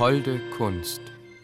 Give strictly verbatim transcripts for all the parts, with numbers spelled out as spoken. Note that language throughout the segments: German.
holde Kunst.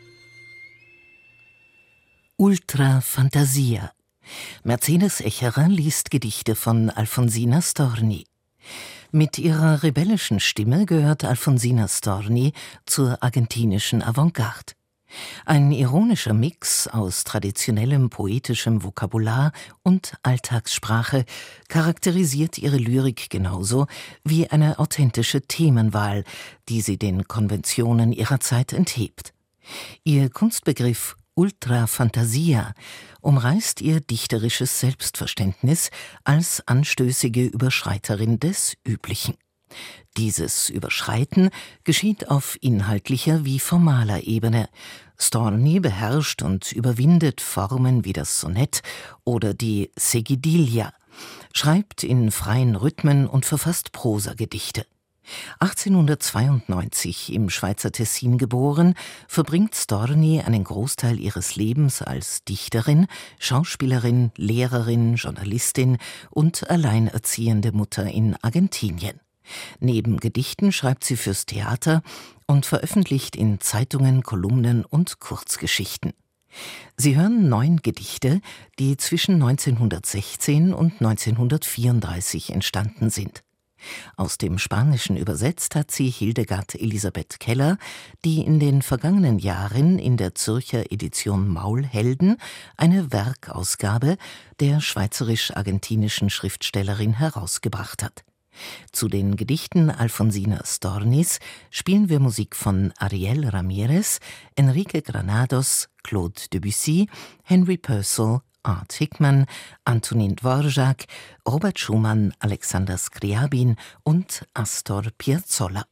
Ultra Fantasia. Mercedes Echerer liest Gedichte von Alfonsina Storni. Mit ihrer rebellischen Stimme gehört Alfonsina Storni zur argentinischen Avantgarde. Ein ironischer Mix aus traditionellem poetischem Vokabular und Alltagssprache charakterisiert ihre Lyrik genauso wie eine authentische Themenwahl, die sie den Konventionen ihrer Zeit enthebt. Ihr Kunstbegriff Ultra Fantasia umreißt ihr dichterisches Selbstverständnis als anstößige Überschreiterin des Üblichen. Dieses Überschreiten geschieht auf inhaltlicher wie formaler Ebene. Storni beherrscht und überwindet Formen wie das Sonett oder die Seguidilla, schreibt in freien Rhythmen und verfasst Prosagedichte. achtzehnhundertzweiundneunzig im Schweizer Tessin geboren, verbringt Storni einen Großteil ihres Lebens als Dichterin, Schauspielerin, Lehrerin, Journalistin und alleinerziehende Mutter in Argentinien. Neben Gedichten schreibt sie fürs Theater und veröffentlicht in Zeitungen Kolumnen und Kurzgeschichten. Sie hören neun Gedichte, die zwischen neunzehnhundertsechzehn und neunzehnhundertvierunddreißig entstanden sind. Aus dem Spanischen übersetzt hat sie Hildegard Elisabeth Keller, die in den vergangenen Jahren in der Zürcher Edition Maulhelden eine Werkausgabe der schweizerisch-argentinischen Schriftstellerin herausgebracht hat. Zu den Gedichten Alfonsina Stornis spielen wir Musik von Ariel Ramirez, Enrique Granados, Claude Debussy, Henry Purcell, Art Hickman, Antonin Dvorak, Robert Schumann, Alexander Scriabin und Astor Piazzolla.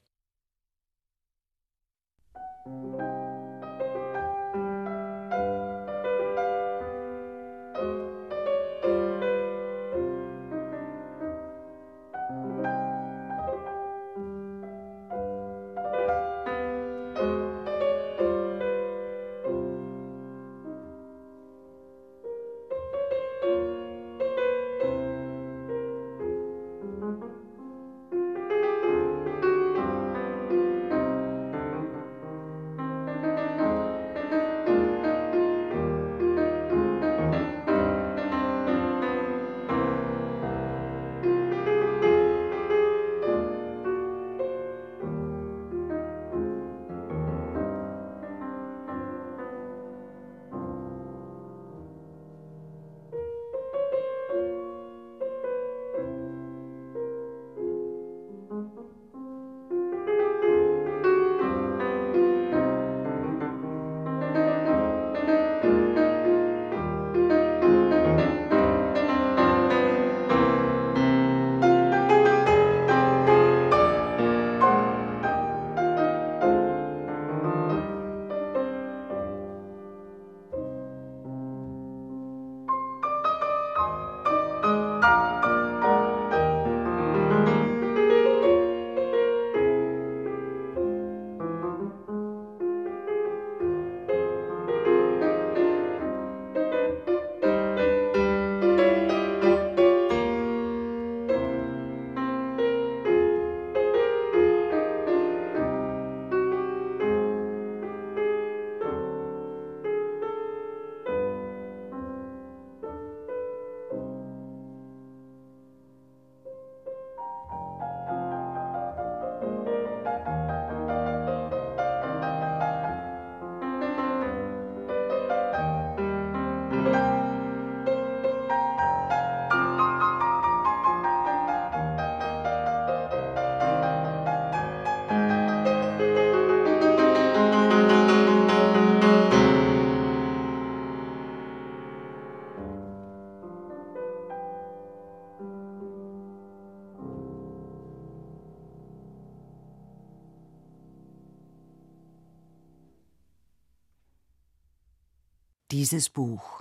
Dieses Buch.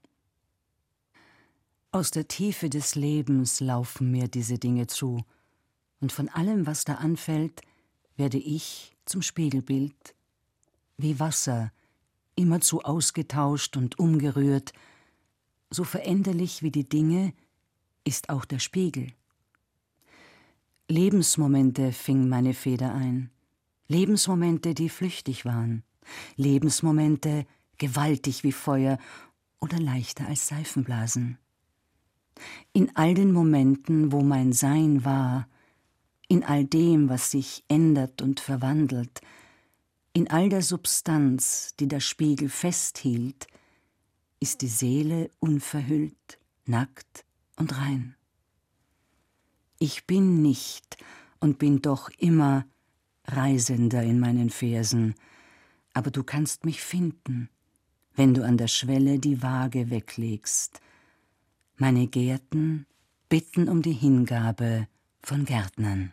Aus der Tiefe des Lebens laufen mir diese Dinge zu, und von allem, was da anfällt, werde ich zum Spiegelbild, wie Wasser, immerzu ausgetauscht und umgerührt, so veränderlich wie die Dinge ist auch der Spiegel. Lebensmomente fing meine Feder ein, Lebensmomente, die flüchtig waren, Lebensmomente gewaltig wie Feuer oder leichter als Seifenblasen. In all den Momenten, wo mein Sein war, in all dem, was sich ändert und verwandelt, in all der Substanz, die der Spiegel festhielt, ist die Seele unverhüllt, nackt und rein. Ich bin nicht und bin doch immer Reisender in meinen Versen, aber du kannst mich finden, wenn du an der Schwelle die Waage weglegst. Meine Gärten bitten um die Hingabe von Gärtnern.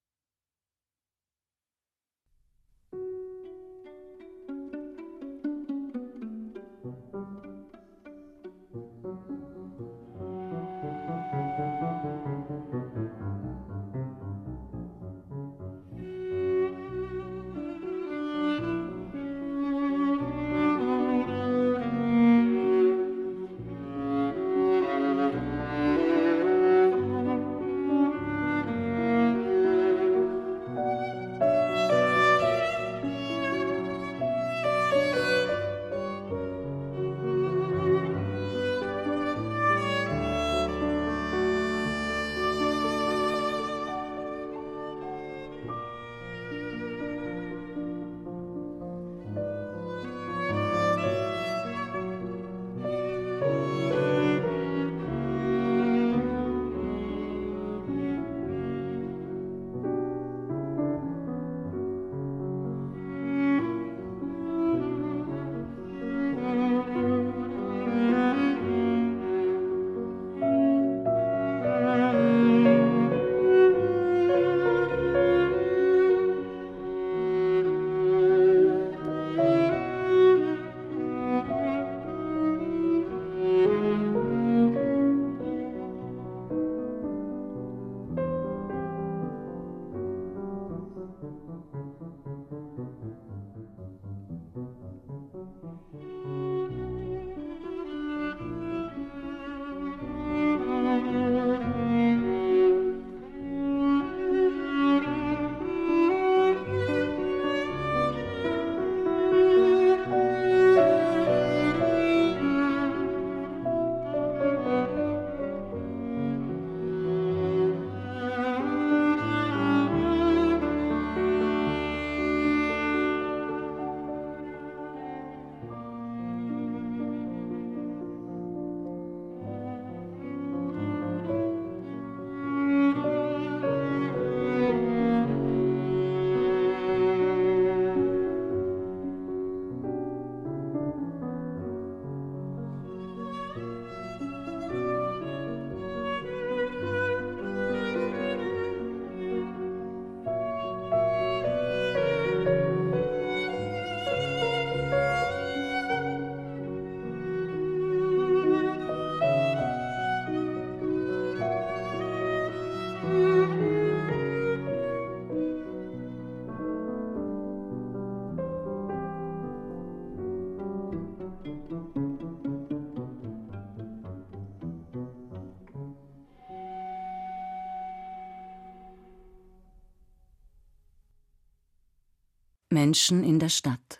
Menschen in der Stadt.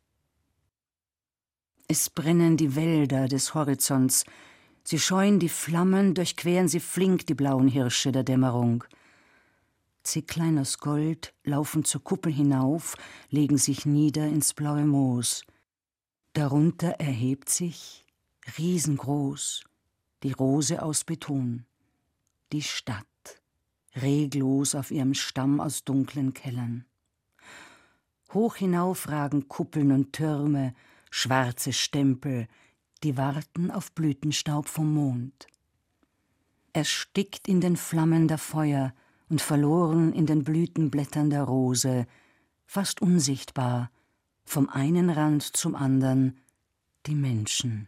Es brennen die Wälder des Horizonts, sie scheuen die Flammen, durchqueren sie flink die blauen Hirsche der Dämmerung. Zicklein aus Gold laufen zur Kuppel hinauf, legen sich nieder ins blaue Moos. Darunter erhebt sich, riesengroß, die Rose aus Beton, die Stadt, reglos auf ihrem Stamm aus dunklen Kellern. Hoch hinauf ragen Kuppeln und Türme, schwarze Stempel, die warten auf Blütenstaub vom Mond. Erstickt in den Flammen der Feuer und verloren in den Blütenblättern der Rose, fast unsichtbar, vom einen Rand zum andern, die Menschen.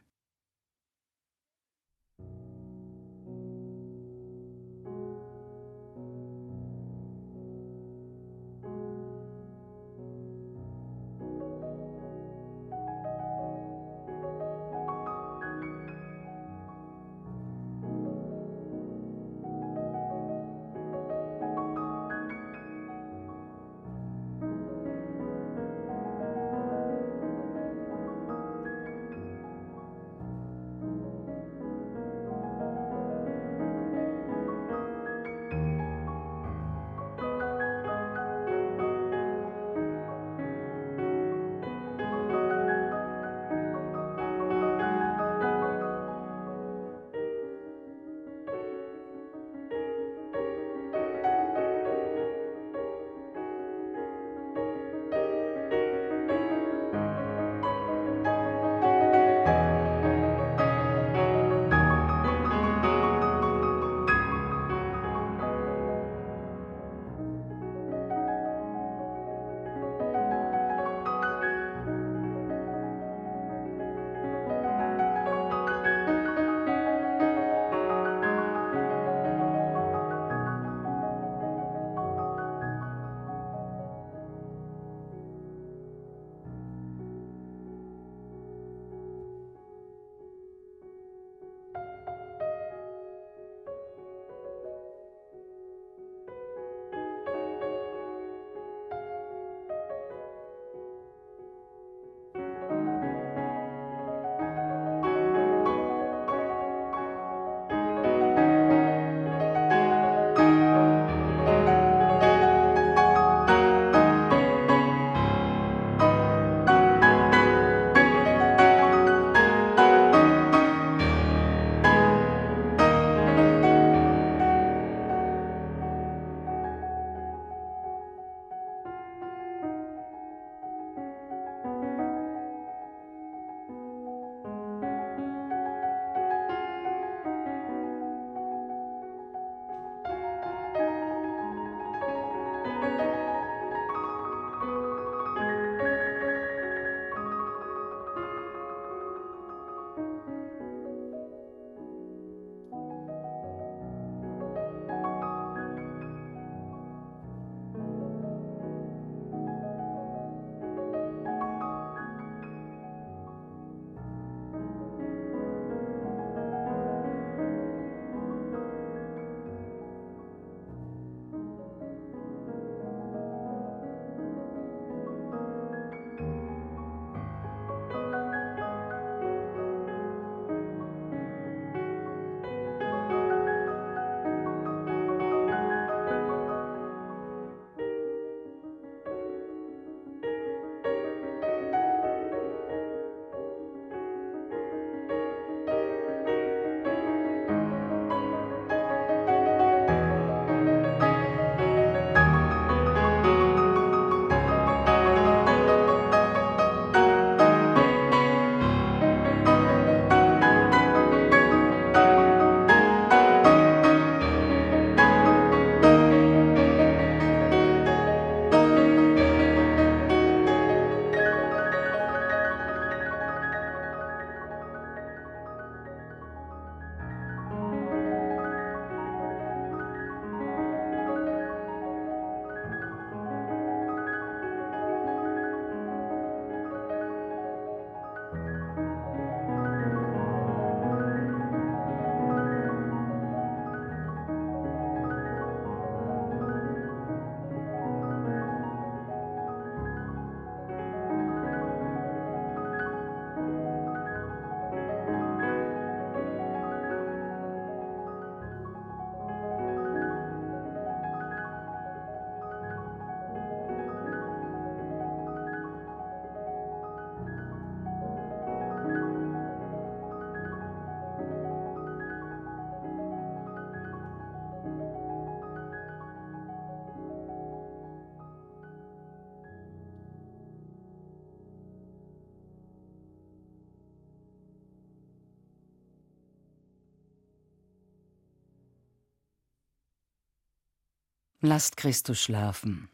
Lasst Christus schlafen.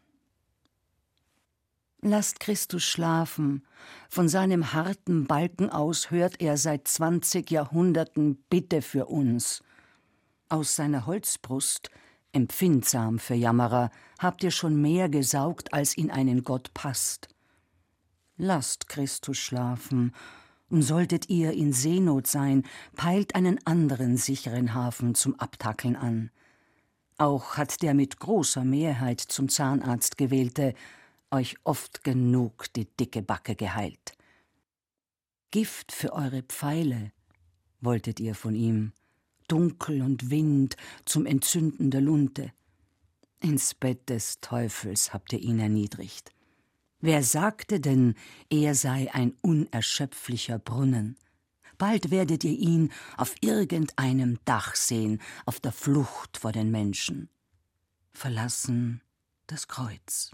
Lasst Christus schlafen. Von seinem harten Balken aus hört er seit zwanzig Jahrhunderten Bitte für uns. Aus seiner Holzbrust, empfindsam für Jammerer, habt ihr schon mehr gesaugt, als in einen Gott passt. Lasst Christus schlafen, und solltet ihr in Seenot sein, peilt einen anderen sicheren Hafen zum Abtackeln an. Auch hat der mit großer Mehrheit zum Zahnarzt gewählte euch oft genug die dicke Backe geheilt. Gift für eure Pfeile wolltet ihr von ihm, Dunkel und Wind zum Entzünden der Lunte. Ins Bett des Teufels habt ihr ihn erniedrigt. Wer sagte denn, er sei ein unerschöpflicher Brunnen? Bald werdet ihr ihn auf irgendeinem Dach sehen, auf der Flucht vor den Menschen. Verlassen das Kreuz.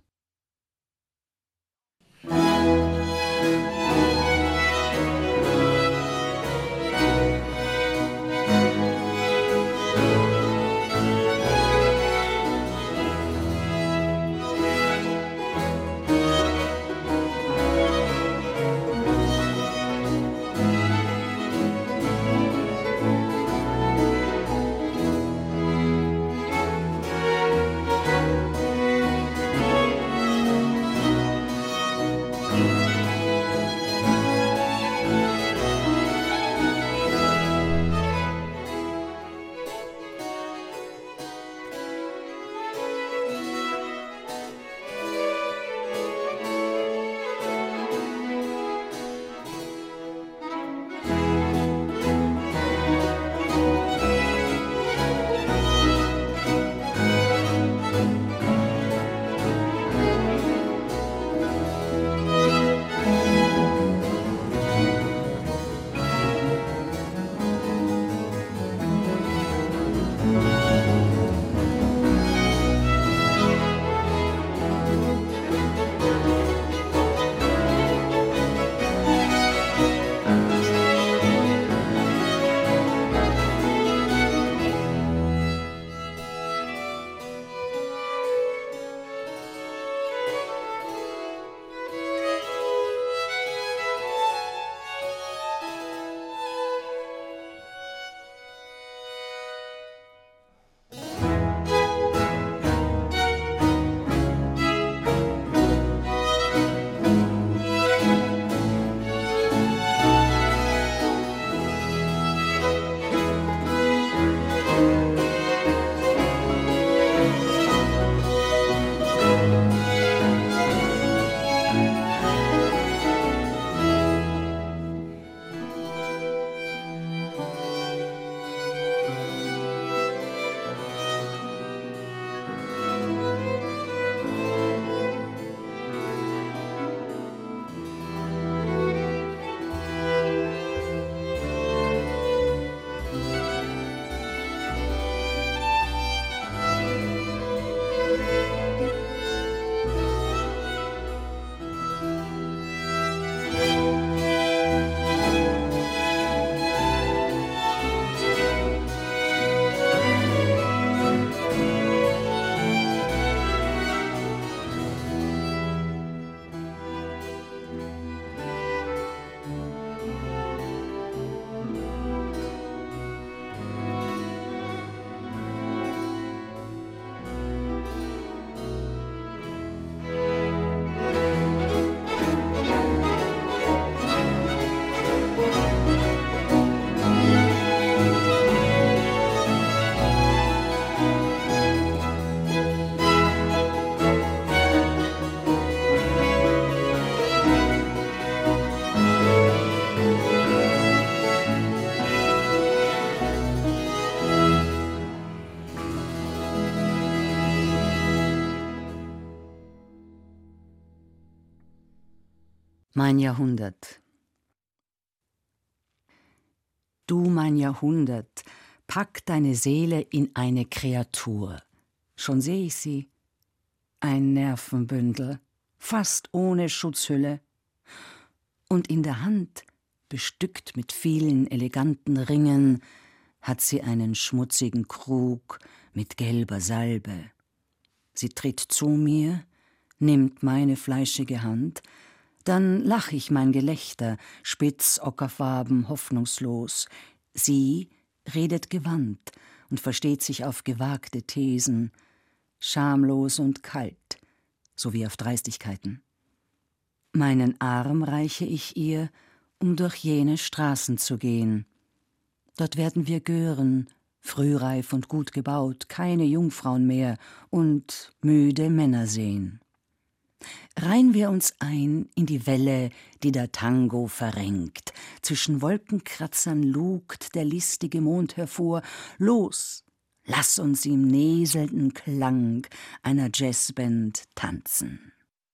Mein Jahrhundert. Du, mein Jahrhundert, pack deine Seele in eine Kreatur. Schon seh ich sie, ein Nervenbündel, fast ohne Schutzhülle. Und in der Hand, bestückt mit vielen eleganten Ringen, hat sie einen schmutzigen Krug mit gelber Salbe. Sie tritt zu mir, nimmt meine fleischige Hand, dann lach ich mein Gelächter, spitz, ockerfarben, hoffnungslos. Sie redet gewandt und versteht sich auf gewagte Thesen, schamlos und kalt, sowie auf Dreistigkeiten. Meinen Arm reiche ich ihr, um durch jene Straßen zu gehen. Dort werden wir gören, frühreif und gut gebaut, keine Jungfrauen mehr und müde Männer sehen. Reihen wir uns ein in die Welle, die der Tango verrenkt. Zwischen Wolkenkratzern lugt der listige Mond hervor. Los, lass uns im näselnden Klang einer Jazzband tanzen.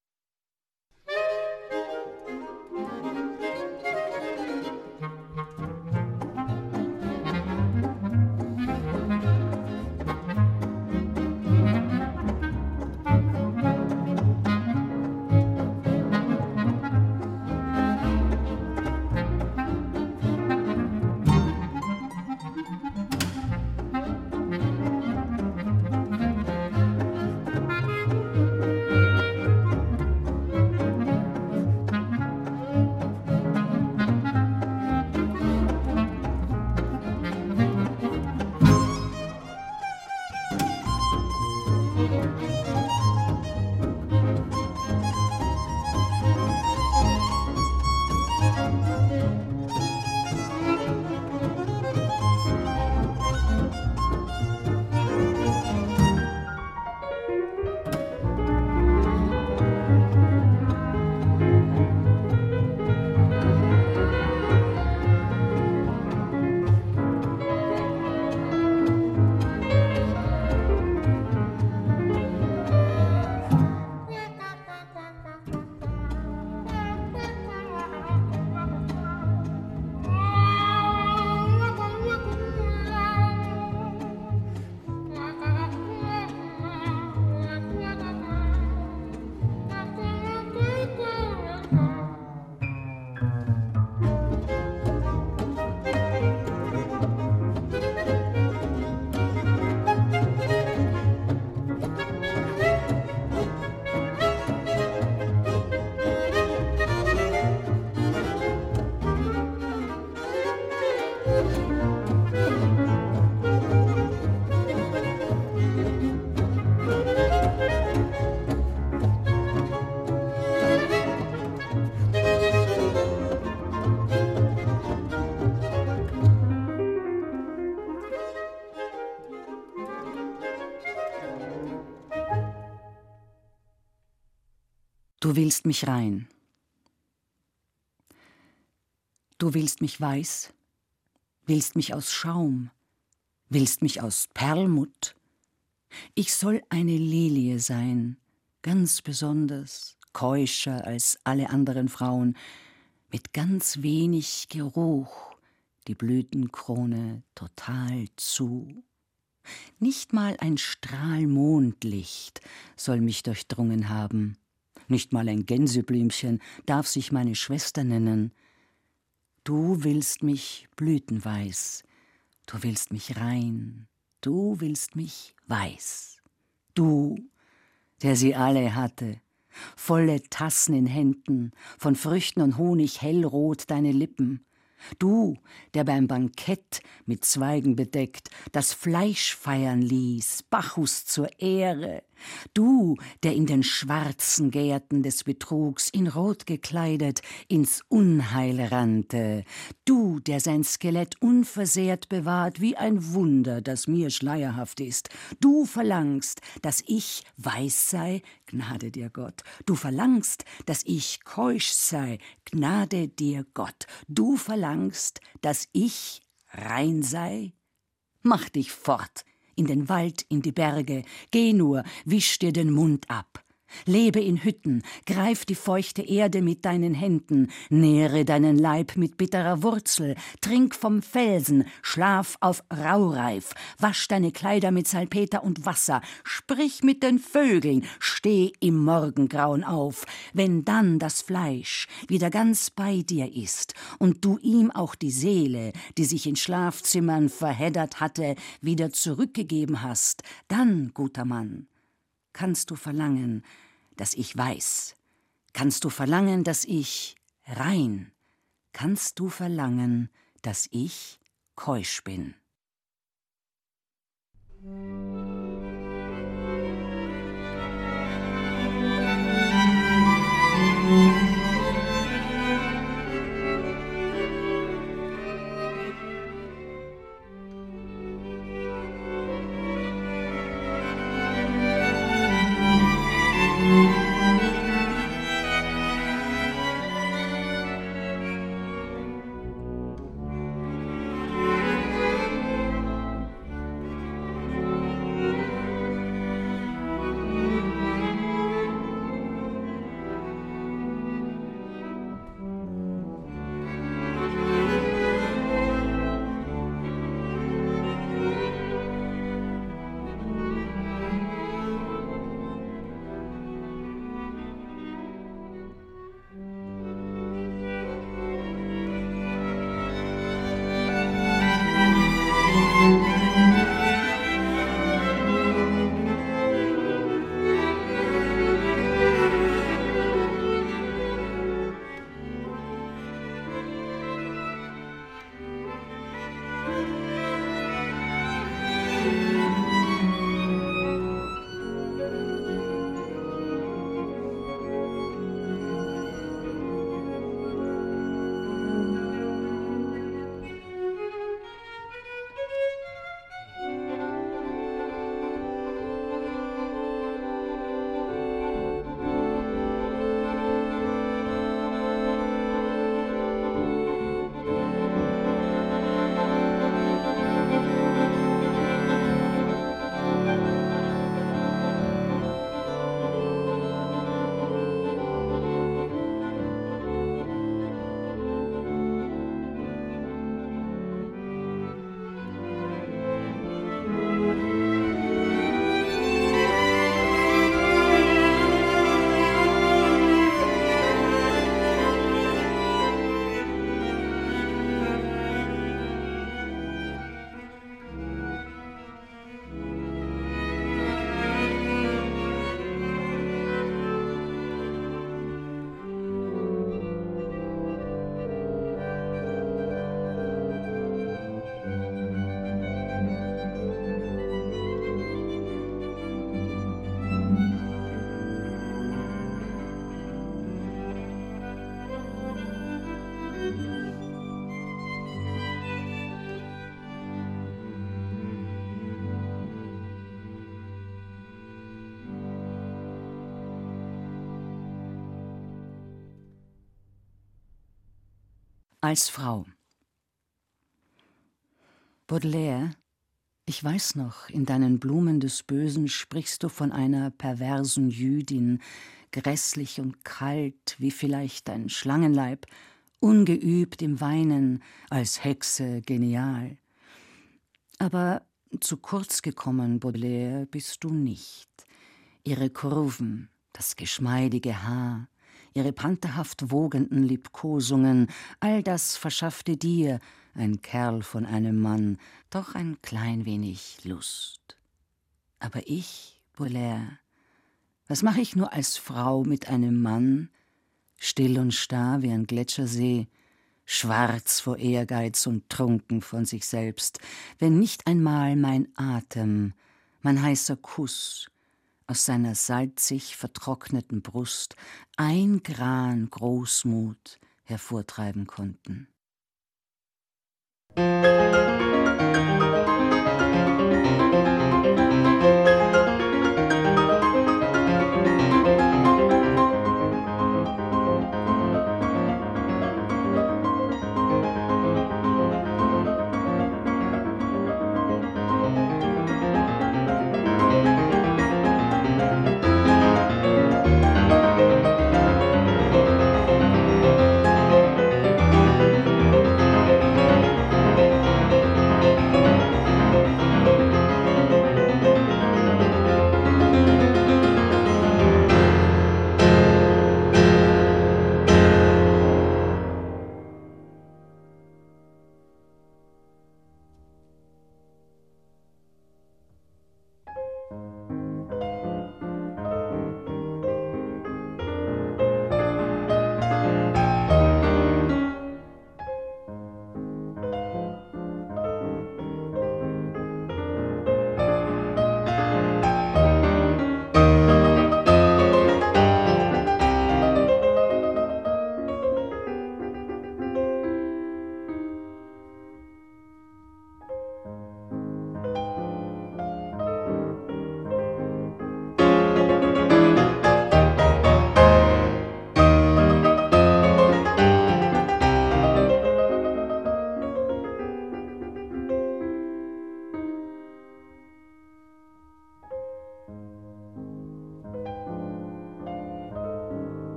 Du willst mich rein. Du willst mich weiß, willst mich aus Schaum, willst mich aus Perlmutt. Ich soll eine Lilie sein, ganz besonders, keuscher als alle anderen Frauen, mit ganz wenig Geruch, die Blütenkrone total zu. Nicht mal ein Strahl Mondlicht soll mich durchdrungen haben. Nicht mal ein Gänseblümchen darf sich meine Schwester nennen. Du willst mich blütenweiß, du willst mich rein, du willst mich weiß. Du, der sie alle hatte, volle Tassen in Händen, von Früchten und Honig hellrot deine Lippen. Du, der beim Bankett mit Zweigen bedeckt das Fleisch feiern ließ, Bacchus zur Ehre. Du, der in den schwarzen Gärten des Betrugs in Rot gekleidet ins Unheil rannte. Du, der sein Skelett unversehrt bewahrt wie ein Wunder, das mir schleierhaft ist. Du verlangst, dass ich weiß sei, Gnade dir Gott. Du verlangst, dass ich keusch sei, Gnade dir Gott. Du verlangst, dass ich rein sei. Mach dich fort, in den Wald, in die Berge, geh nur, wisch dir den Mund ab. Lebe in Hütten, greif die feuchte Erde mit deinen Händen, nähre deinen Leib mit bitterer Wurzel, trink vom Felsen, schlaf auf Raureif, wasch deine Kleider mit Salpeter und Wasser, sprich mit den Vögeln, steh im Morgengrauen auf, wenn dann das Fleisch wieder ganz bei dir ist und du ihm auch die Seele, die sich in Schlafzimmern verheddert hatte, wieder zurückgegeben hast, dann, guter Mann, kannst du verlangen, dass ich weiß? Kannst du verlangen, dass ich rein? Kannst du verlangen, dass ich keusch bin? Als Frau. Baudelaire, ich weiß noch, in deinen Blumen des Bösen sprichst du von einer perversen Jüdin, grässlich und kalt, wie vielleicht ein Schlangenleib, ungeübt im Weinen, als Hexe genial. Aber zu kurz gekommen, Baudelaire, bist du nicht. Ihre Kurven, das geschmeidige Haar, ihre pantherhaft wogenden Liebkosungen, all das verschaffte dir, ein Kerl von einem Mann, doch ein klein wenig Lust. Aber ich, Baudelaire, was mache ich nur als Frau mit einem Mann, still und starr wie ein Gletschersee, schwarz vor Ehrgeiz und trunken von sich selbst, wenn nicht einmal mein Atem, mein heißer Kuss aus seiner salzig vertrockneten Brust ein Gran Großmut hervortreiben konnten.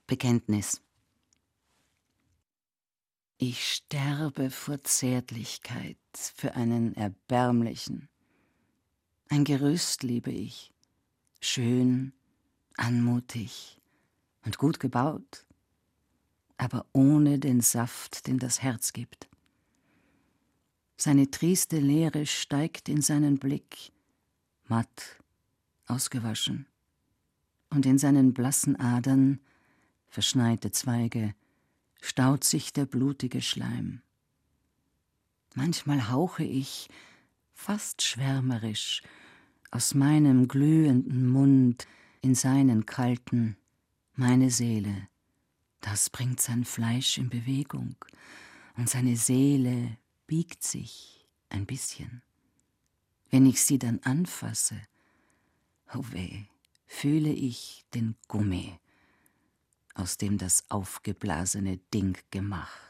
Bekenntnis. Ich sterbe vor Zärtlichkeit für einen Erbärmlichen. Ein Gerüst liebe ich, schön, anmutig und gut gebaut, aber ohne den Saft, den das Herz gibt. Seine trieste Leere steigt in seinen Blick, matt, ausgewaschen, und in seinen blassen Adern, verschneite Zweige, staut sich der blutige Schleim. Manchmal hauche ich, fast schwärmerisch, aus meinem glühenden Mund in seinen kalten, meine Seele. Das bringt sein Fleisch in Bewegung, und seine Seele biegt sich ein bisschen. Wenn ich sie dann anfasse, oh weh, fühle ich den Gummi, aus dem das aufgeblasene Ding gemacht.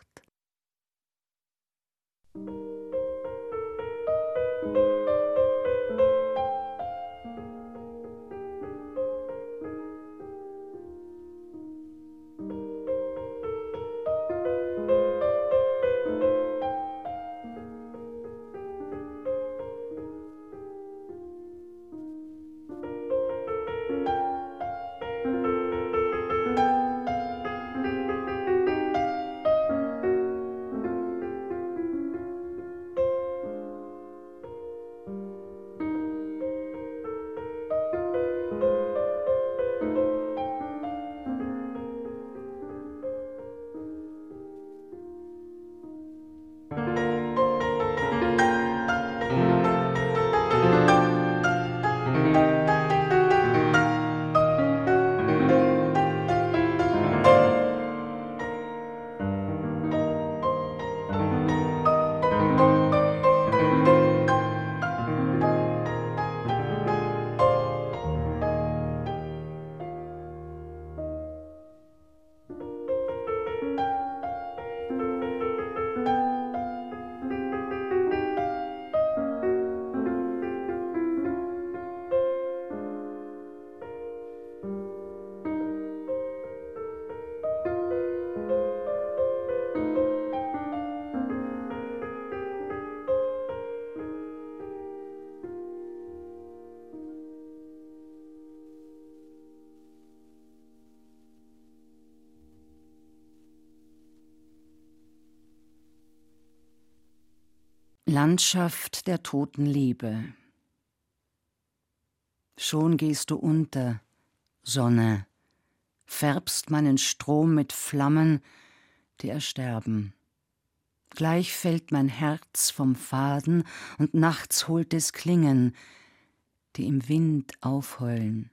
Landschaft der toten Liebe. Schon gehst du unter, Sonne, färbst meinen Strom mit Flammen, die ersterben. Gleich fällt mein Herz vom Faden und nachts holt es Klingen, die im Wind aufheulen.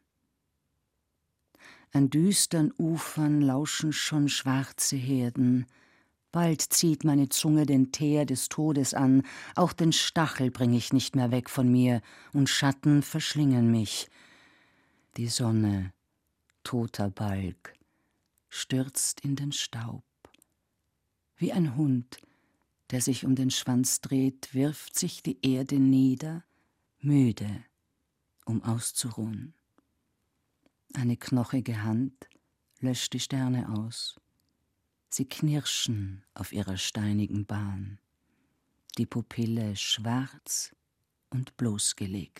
An düstern Ufern lauschen schon schwarze Herden. Bald zieht meine Zunge den Teer des Todes an, auch den Stachel bring ich nicht mehr weg von mir, und Schatten verschlingen mich. Die Sonne, toter Balg, stürzt in den Staub. Wie ein Hund, der sich um den Schwanz dreht, wirft sich die Erde nieder, müde, um auszuruhen. Eine knochige Hand löscht die Sterne aus. Sie knirschen auf ihrer steinigen Bahn, die Pupille schwarz und bloßgelegt.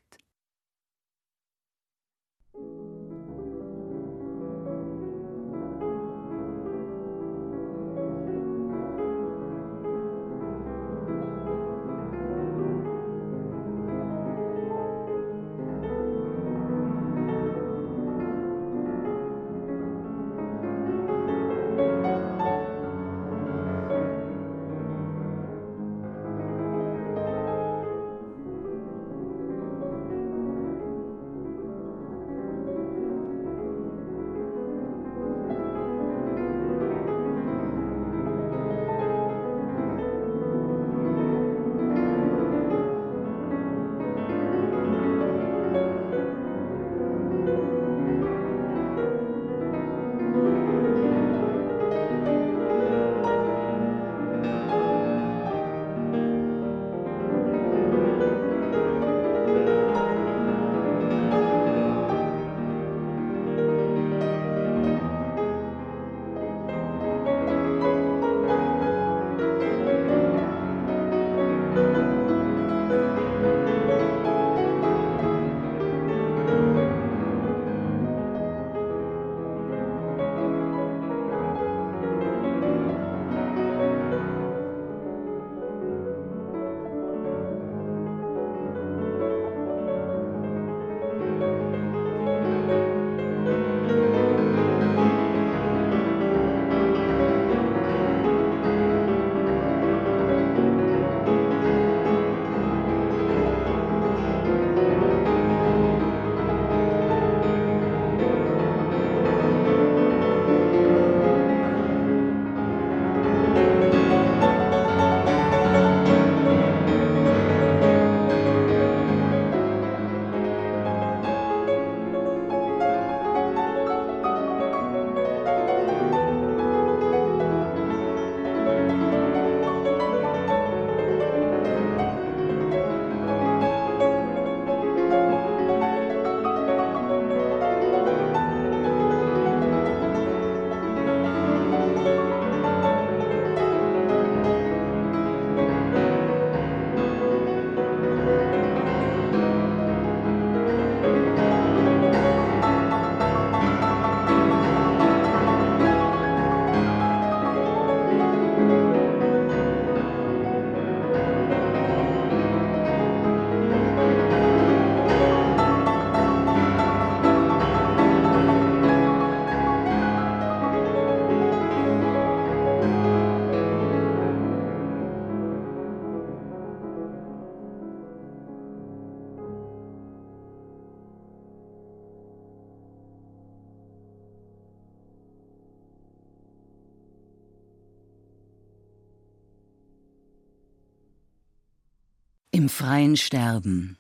Im Freien sterben.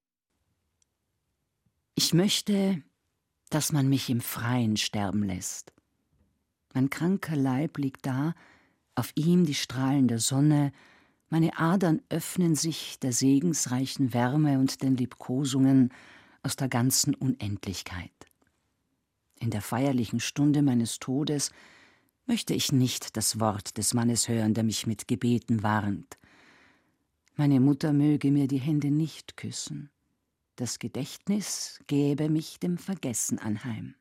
Ich möchte, dass man mich im Freien sterben lässt. Mein kranker Leib liegt da, auf ihm die Strahlen der Sonne, meine Adern öffnen sich der segensreichen Wärme und den Liebkosungen aus der ganzen Unendlichkeit. In der feierlichen Stunde meines Todes möchte ich nicht das Wort des Mannes hören, der mich mit Gebeten warnt. Meine Mutter möge mir die Hände nicht küssen. Das Gedächtnis gäbe mich dem Vergessen anheim.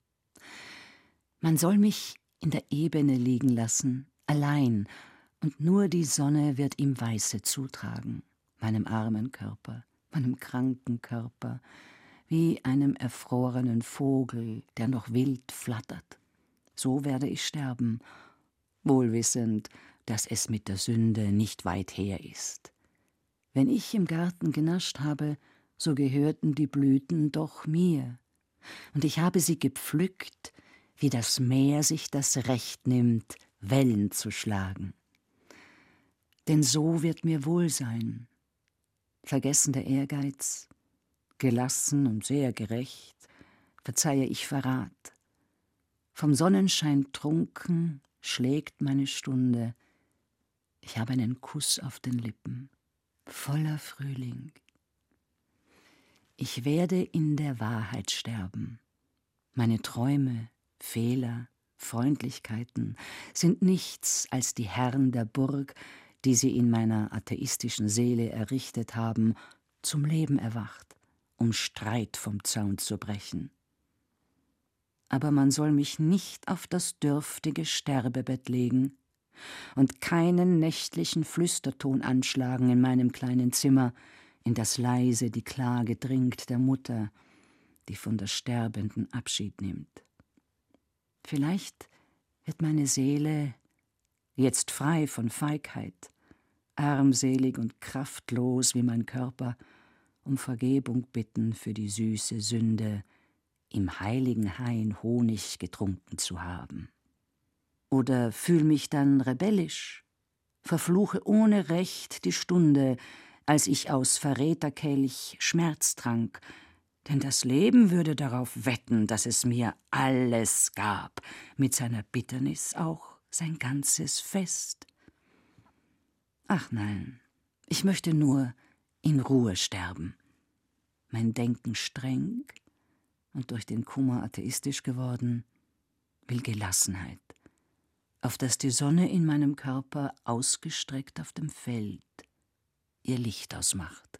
Man soll mich in der Ebene liegen lassen, allein, und nur die Sonne wird ihm Weiße zutragen, meinem armen Körper, meinem kranken Körper, wie einem erfrorenen Vogel, der noch wild flattert. So werde ich sterben, wohlwissend, dass es mit der Sünde nicht weit her ist. Wenn ich im Garten genascht habe, so gehörten die Blüten doch mir, und ich habe sie gepflückt, wie das Meer sich das Recht nimmt, Wellen zu schlagen. Denn so wird mir wohl sein. Vergessen der Ehrgeiz, gelassen und sehr gerecht, verzeihe ich Verrat. Vom Sonnenschein trunken schlägt meine Stunde. Ich habe einen Kuss auf den Lippen, voller Frühling. Ich werde in der Wahrheit sterben. Meine Träume, Fehler, Freundlichkeiten sind nichts als die Herren der Burg, die sie in meiner atheistischen Seele errichtet haben, zum Leben erwacht, um Streit vom Zaun zu brechen. Aber man soll mich nicht auf das dürftige Sterbebett legen und keinen nächtlichen Flüsterton anschlagen in meinem kleinen Zimmer, in das leise die Klage dringt der Mutter, die von der Sterbenden Abschied nimmt. Vielleicht wird meine Seele, jetzt frei von Feigheit, armselig und kraftlos wie mein Körper, um Vergebung bitten für die süße Sünde, im heiligen Hain Honig getrunken zu haben. Oder fühl mich dann rebellisch, verfluche ohne Recht die Stunde, als ich aus Verräterkelch Schmerz trank, denn das Leben würde darauf wetten, dass es mir alles gab, mit seiner Bitternis auch sein ganzes Fest. Ach nein, ich möchte nur in Ruhe sterben, mein Denken streng und durch den Kummer atheistisch geworden, will Gelassenheit, auf dass die Sonne in meinem Körper ausgestreckt auf dem Feld ihr Licht ausmacht.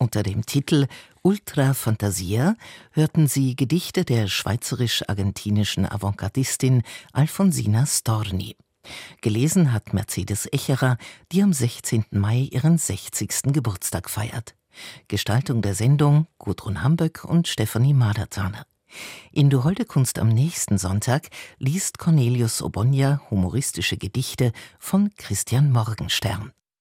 Unter dem Titel Ultra Fantasia hörten Sie Gedichte der schweizerisch-argentinischen Avantgardistin Alfonsina Storni. Gelesen hat Mercedes Echerer, die am sechzehnten Mai ihren sechzigsten Geburtstag feiert. Gestaltung der Sendung Gudrun Hamböck und Stefanie Madertaner. In Du holde Kunst am nächsten Sonntag liest Cornelius Obonya humoristische Gedichte von Christian Morgenstern.